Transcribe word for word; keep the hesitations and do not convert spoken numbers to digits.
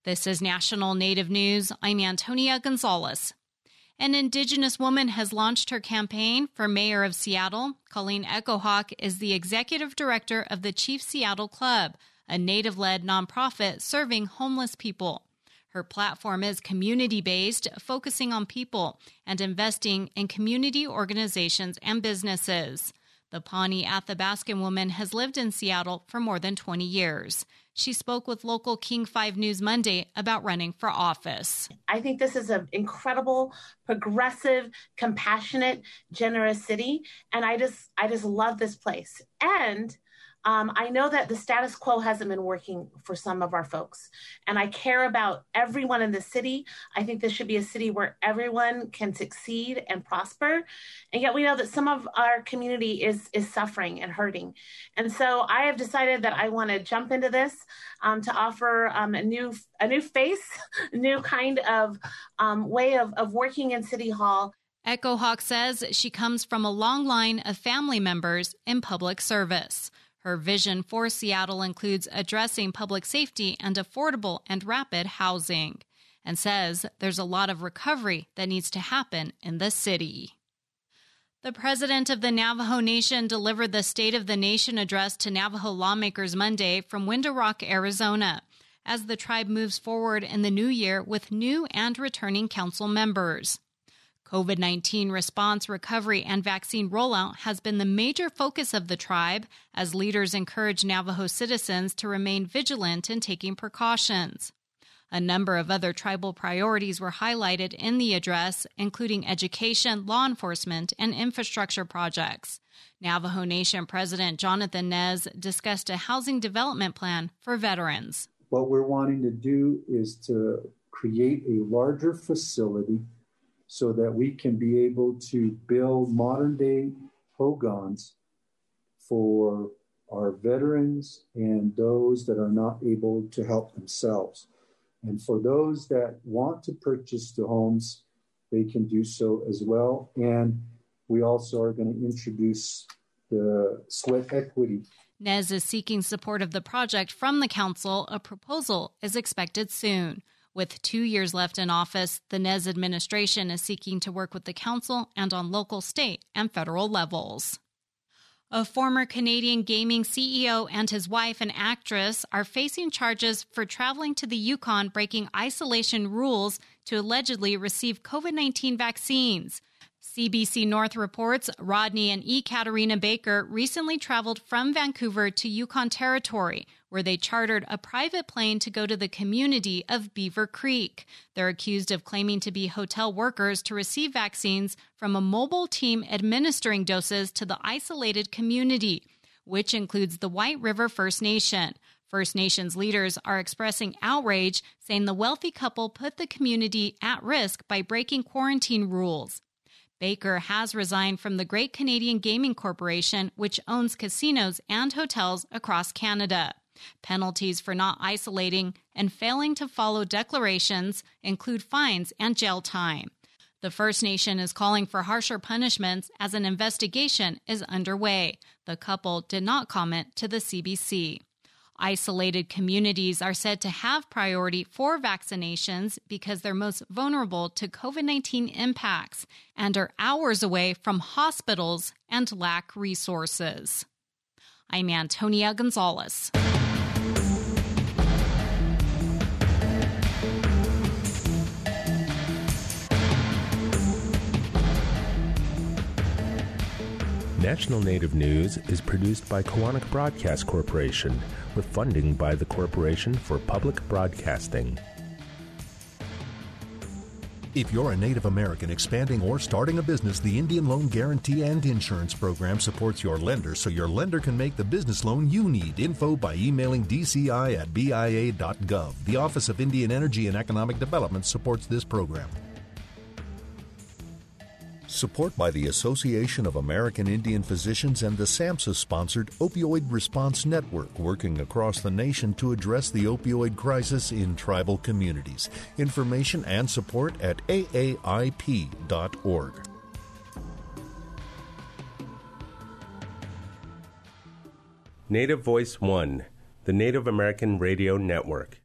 This is National Native News. I'm Antonia Gonzalez. An Indigenous woman has launched her campaign for mayor of Seattle. Colleen Echohawk is the executive director of the Chief Seattle Club, a Native-led nonprofit serving homeless people. Her platform is community-based, focusing on people and investing in community organizations and businesses. The Pawnee Athabascan woman has lived in Seattle for more than twenty years. She spoke with local King five News Monday about running for office. I think this is an incredible, progressive, compassionate, generous city. And I just, I just love this place. And Um, I know that the status quo hasn't been working for some of our folks, and I care about everyone in the city. I think this should be a city where everyone can succeed and prosper, and yet we know that some of our community is is suffering and hurting. And so I have decided that I want to jump into this um, to offer um, a new a new face, a new kind of um, way of, of working in City Hall. Echohawk says she comes from a long line of family members in public service. Her vision for Seattle includes addressing public safety and affordable and rapid housing, and says there's a lot of recovery that needs to happen in the city. The president of the Navajo Nation delivered the State of the Nation address to Navajo lawmakers Monday from Window Rock, Arizona, as the tribe moves forward in the new year with new and returning council members. COVID nineteen response, recovery, and vaccine rollout has been the major focus of the tribe as leaders encourage Navajo citizens to remain vigilant in taking precautions. A number of other tribal priorities were highlighted in the address, including education, law enforcement, and infrastructure projects. Navajo Nation President Jonathan Nez discussed a housing development plan for veterans. What we're wanting to do is to create a larger facility so that we can be able to build modern-day hogans for our veterans and those that are not able to help themselves. And for those that want to purchase the homes, they can do so as well. And we also are going to introduce the sweat equity. Nez is seeking support of the project from the council. A proposal is expected soon. With two years left in office, the Nez administration is seeking to work with the council and on local, state, and federal levels. A former Canadian gaming C E O and his wife, an actress, are facing charges for traveling to the Yukon breaking isolation rules to allegedly receive COVID nineteen vaccines. C B C North reports Rodney and Ekaterina Baker recently traveled from Vancouver to Yukon Territory, where they chartered a private plane to go to the community of Beaver Creek. They're accused of claiming to be hotel workers to receive vaccines from a mobile team administering doses to the isolated community, which includes the White River First Nation. First Nations leaders are expressing outrage, saying the wealthy couple put the community at risk by breaking quarantine rules. Baker has resigned from the Great Canadian Gaming Corporation, which owns casinos and hotels across Canada. Penalties for not isolating and failing to follow declarations include fines and jail time. The First Nation is calling for harsher punishments as an investigation is underway. The couple did not comment to the C B C. Isolated communities are said to have priority for vaccinations because they're most vulnerable to COVID nineteen impacts and are hours away from hospitals and lack resources. I'm Antonia Gonzalez. National Native News is produced by Koahnic Broadcast Corporation with funding by the Corporation for Public Broadcasting. If you're a Native American expanding or starting a business, the Indian Loan Guarantee and Insurance Program supports your lender so your lender can make the business loan you need. Info by emailing d c i at b i a dot gov. The Office of Indian Energy and Economic Development supports this program. Support by the Association of American Indian Physicians and the SAMHSA-sponsored Opioid Response Network, working across the nation to address the opioid crisis in tribal communities. Information and support at a a i p dot org. Native Voice One, the Native American Radio Network.